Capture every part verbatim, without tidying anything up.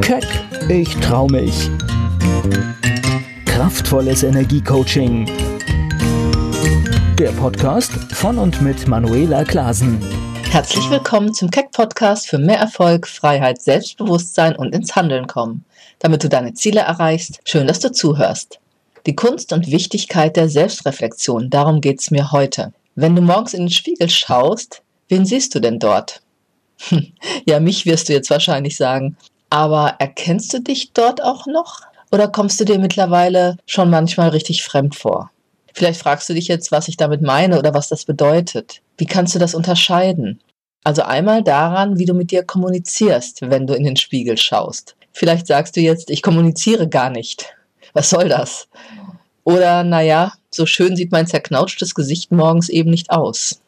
Keck, ich trau mich. Kraftvolles Energiecoaching. Der Podcast von und mit Manuela Klasen. Herzlich willkommen zum Keck-Podcast für mehr Erfolg, Freiheit, Selbstbewusstsein und ins Handeln kommen. Damit du deine Ziele erreichst, schön, dass du zuhörst. Die Kunst und Wichtigkeit der Selbstreflexion, darum geht's mir heute. Wenn du morgens in den Spiegel schaust, wen siehst du denn dort? Ja, mich wirst du jetzt wahrscheinlich sagen. Aber erkennst du dich dort auch noch? Oder kommst du dir mittlerweile schon manchmal richtig fremd vor? Vielleicht fragst du dich jetzt, was ich damit meine oder was das bedeutet. Wie kannst du das unterscheiden? Also einmal daran, wie du mit dir kommunizierst, wenn du in den Spiegel schaust. Vielleicht sagst du jetzt, ich kommuniziere gar nicht. Was soll das? Oder, naja, so schön sieht mein zerknautschtes Gesicht morgens eben nicht aus.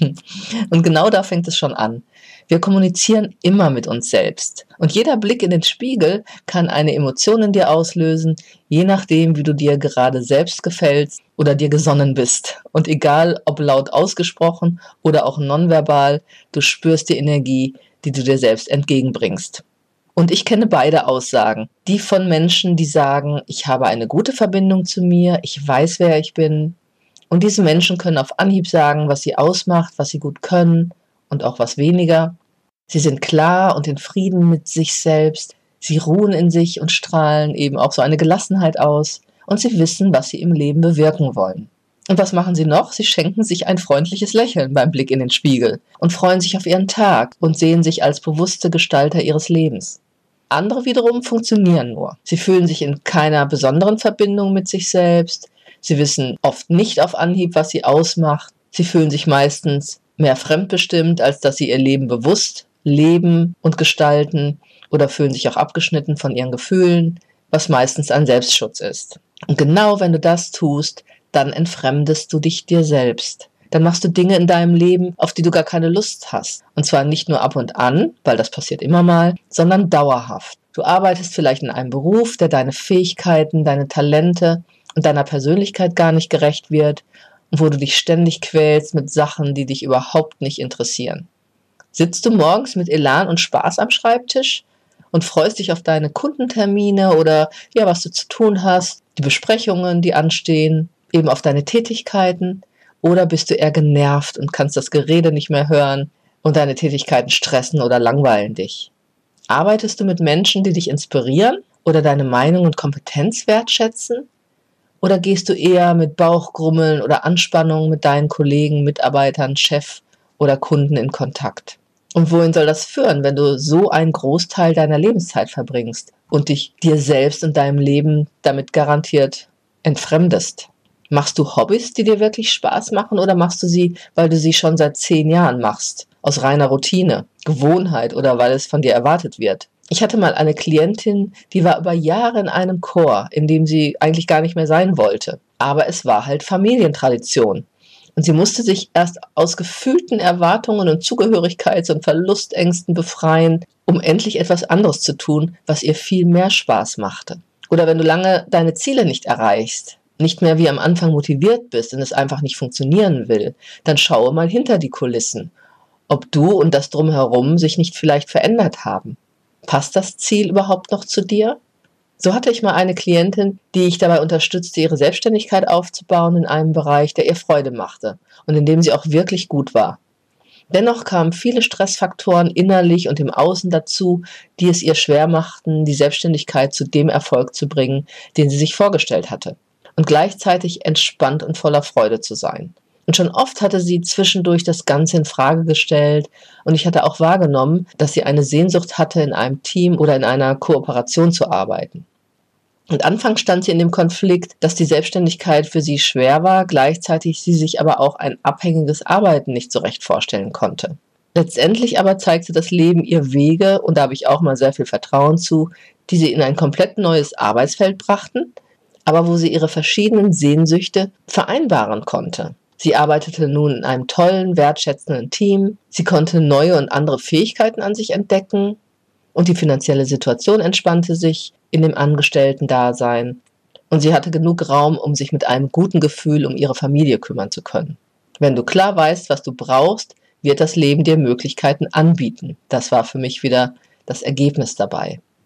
Und genau da fängt es schon an. Wir kommunizieren immer mit uns selbst. Und jeder Blick in den Spiegel kann eine Emotion in dir auslösen, je nachdem, wie du dir gerade selbst gefällst oder dir gesonnen bist. Und egal, ob laut ausgesprochen oder auch nonverbal, du spürst die Energie, die du dir selbst entgegenbringst. Und ich kenne beide Aussagen. Die von Menschen, die sagen, ich habe eine gute Verbindung zu mir, ich weiß, wer ich bin. Und diese Menschen können auf Anhieb sagen, was sie ausmacht, was sie gut können und auch was weniger. Sie sind klar und in Frieden mit sich selbst. Sie ruhen in sich und strahlen eben auch so eine Gelassenheit aus. Und sie wissen, was sie im Leben bewirken wollen. Und was machen sie noch? Sie schenken sich ein freundliches Lächeln beim Blick in den Spiegel und freuen sich auf ihren Tag und sehen sich als bewusste Gestalter ihres Lebens. Andere wiederum funktionieren nur. Sie fühlen sich in keiner besonderen Verbindung mit sich selbst. Sie wissen oft nicht auf Anhieb, was sie ausmacht. Sie fühlen sich meistens mehr fremdbestimmt, als dass sie ihr Leben bewusst leben und gestalten, oder fühlen sich auch abgeschnitten von ihren Gefühlen, was meistens ein Selbstschutz ist. Und genau wenn du das tust, dann entfremdest du dich dir selbst. Dann machst du Dinge in deinem Leben, auf die du gar keine Lust hast. Und zwar nicht nur ab und an, weil das passiert immer mal, sondern dauerhaft. Du arbeitest vielleicht in einem Beruf, der deine Fähigkeiten, deine Talente und deiner Persönlichkeit gar nicht gerecht wird und wo du dich ständig quälst mit Sachen, die dich überhaupt nicht interessieren. Sitzt du morgens mit Elan und Spaß am Schreibtisch und freust dich auf deine Kundentermine oder ja, was du zu tun hast, die Besprechungen, die anstehen, eben auf deine Tätigkeiten? Oder bist du eher genervt und kannst das Gerede nicht mehr hören und deine Tätigkeiten stressen oder langweilen dich? Arbeitest du mit Menschen, die dich inspirieren oder deine Meinung und Kompetenz wertschätzen? Oder gehst du eher mit Bauchgrummeln oder Anspannung mit deinen Kollegen, Mitarbeitern, Chef oder Kunden in Kontakt? Und wohin soll das führen, wenn du so einen Großteil deiner Lebenszeit verbringst und dich dir selbst und deinem Leben damit garantiert entfremdest? Machst du Hobbys, die dir wirklich Spaß machen, oder machst du sie, weil du sie schon seit zehn Jahren machst? Aus reiner Routine, Gewohnheit oder weil es von dir erwartet wird? Ich hatte mal eine Klientin, die war über Jahre in einem Chor, in dem sie eigentlich gar nicht mehr sein wollte. Aber es war halt Familientradition. Und sie musste sich erst aus gefühlten Erwartungen und Zugehörigkeits- und Verlustängsten befreien, um endlich etwas anderes zu tun, was ihr viel mehr Spaß machte. Oder wenn du lange deine Ziele nicht erreichst, nicht mehr wie am Anfang motiviert bist und es einfach nicht funktionieren will, dann schaue mal hinter die Kulissen, ob du und das Drumherum sich nicht vielleicht verändert haben. Passt das Ziel überhaupt noch zu dir? So hatte ich mal eine Klientin, die ich dabei unterstützte, ihre Selbstständigkeit aufzubauen in einem Bereich, der ihr Freude machte und in dem sie auch wirklich gut war. Dennoch kamen viele Stressfaktoren innerlich und im Außen dazu, die es ihr schwer machten, die Selbstständigkeit zu dem Erfolg zu bringen, den sie sich vorgestellt hatte. Und gleichzeitig entspannt und voller Freude zu sein. Und schon oft hatte sie zwischendurch das Ganze in Frage gestellt und ich hatte auch wahrgenommen, dass sie eine Sehnsucht hatte, in einem Team oder in einer Kooperation zu arbeiten. Und anfangs stand sie in dem Konflikt, dass die Selbstständigkeit für sie schwer war, gleichzeitig sie sich aber auch ein abhängiges Arbeiten nicht so recht vorstellen konnte. Letztendlich aber zeigte das Leben ihr Wege, und da habe ich auch mal sehr viel Vertrauen zu, die sie in ein komplett neues Arbeitsfeld brachten, aber wo sie ihre verschiedenen Sehnsüchte vereinbaren konnte. Sie arbeitete nun in einem tollen, wertschätzenden Team, sie konnte neue und andere Fähigkeiten an sich entdecken und die finanzielle Situation entspannte sich in dem Angestellten-Dasein und sie hatte genug Raum, um sich mit einem guten Gefühl um ihre Familie kümmern zu können. Wenn du klar weißt, was du brauchst, wird das Leben dir Möglichkeiten anbieten. Das war für mich wieder das Ergebnis dabei.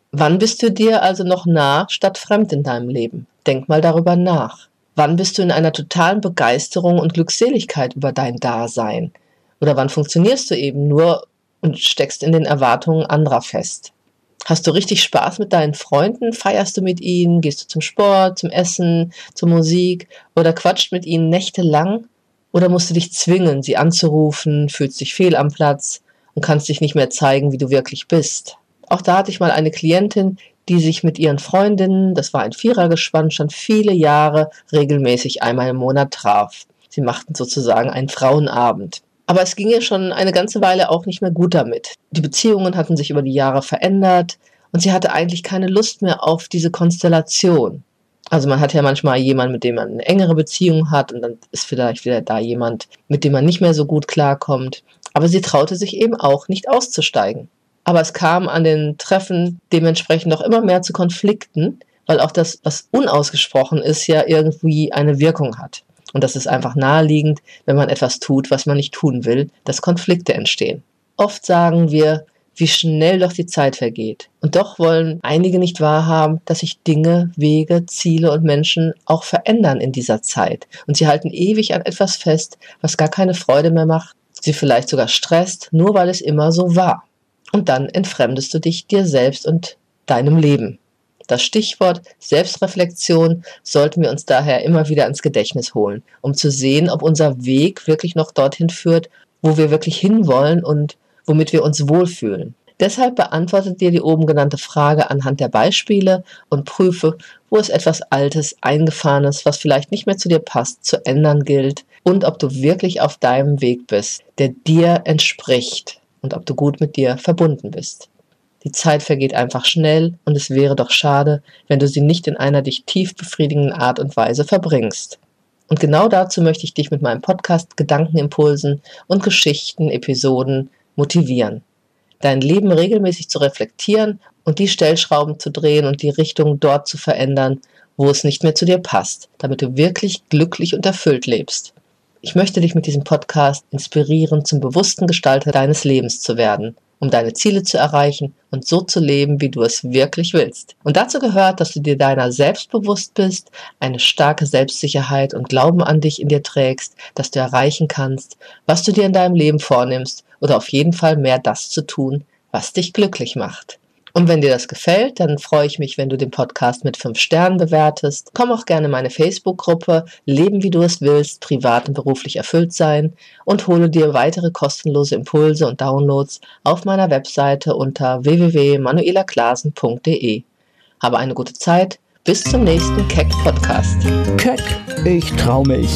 Wann bist du dir also noch nah statt fremd in deinem Leben? Denk mal darüber nach. Wann bist du in einer totalen Begeisterung und Glückseligkeit über dein Dasein? Oder wann funktionierst du eben nur und steckst in den Erwartungen anderer fest? Hast du richtig Spaß mit deinen Freunden? Feierst du mit ihnen? Gehst du zum Sport, zum Essen, zur Musik oder quatscht mit ihnen nächtelang? Oder musst du dich zwingen, sie anzurufen, fühlst dich fehl am Platz und kannst dich nicht mehr zeigen, wie du wirklich bist? Auch da hatte ich mal eine Klientin, die sich mit ihren Freundinnen, das war ein Vierergespann, schon viele Jahre regelmäßig einmal im Monat traf. Sie machten sozusagen einen Frauenabend. Aber es ging ihr schon eine ganze Weile auch nicht mehr gut damit. Die Beziehungen hatten sich über die Jahre verändert und sie hatte eigentlich keine Lust mehr auf diese Konstellation. Also man hat ja manchmal jemanden, mit dem man eine engere Beziehung hat und dann ist vielleicht wieder da jemand, mit dem man nicht mehr so gut klarkommt. Aber sie traute sich eben auch nicht auszusteigen. Aber es kam an den Treffen dementsprechend auch immer mehr zu Konflikten, weil auch das, was unausgesprochen ist, ja irgendwie eine Wirkung hat. Und das ist einfach naheliegend, wenn man etwas tut, was man nicht tun will, dass Konflikte entstehen. Oft sagen wir, wie schnell doch die Zeit vergeht. Und doch wollen einige nicht wahrhaben, dass sich Dinge, Wege, Ziele und Menschen auch verändern in dieser Zeit. Und sie halten ewig an etwas fest, was gar keine Freude mehr macht, sie vielleicht sogar stresst, nur weil es immer so war. Und dann entfremdest du dich dir selbst und deinem Leben. Das Stichwort Selbstreflexion sollten wir uns daher immer wieder ins Gedächtnis holen, um zu sehen, ob unser Weg wirklich noch dorthin führt, wo wir wirklich hinwollen und womit wir uns wohlfühlen. Deshalb beantworte dir die oben genannte Frage anhand der Beispiele und prüfe, wo es etwas Altes, Eingefahrenes, was vielleicht nicht mehr zu dir passt, zu ändern gilt und ob du wirklich auf deinem Weg bist, der dir entspricht. Und ob du gut mit dir verbunden bist. Die Zeit vergeht einfach schnell und es wäre doch schade, wenn du sie nicht in einer dich tief befriedigenden Art und Weise verbringst. Und genau dazu möchte ich dich mit meinem Podcast Gedankenimpulsen und Geschichten, Episoden motivieren. Dein Leben regelmäßig zu reflektieren und die Stellschrauben zu drehen und die Richtung dort zu verändern, wo es nicht mehr zu dir passt, damit du wirklich glücklich und erfüllt lebst. Ich möchte dich mit diesem Podcast inspirieren, zum bewussten Gestalter deines Lebens zu werden, um deine Ziele zu erreichen und so zu leben, wie du es wirklich willst. Und dazu gehört, dass du dir deiner selbst bewusst bist, eine starke Selbstsicherheit und Glauben an dich in dir trägst, dass du erreichen kannst, was du dir in deinem Leben vornimmst oder auf jeden Fall mehr das zu tun, was dich glücklich macht. Und wenn dir das gefällt, dann freue ich mich, wenn du den Podcast mit fünf Sternen bewertest. Komm auch gerne in meine Facebook-Gruppe Leben wie du es willst, privat und beruflich erfüllt sein und hole dir weitere kostenlose Impulse und Downloads auf meiner Webseite unter w w w punkt manuela klasen punkt d e. Habe eine gute Zeit. Bis zum nächsten Keck Podcast. Keck, ich trau mich.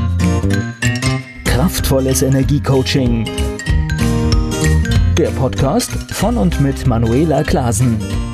Kraftvolles Energiecoaching. Der Podcast von und mit Manuela Klasen.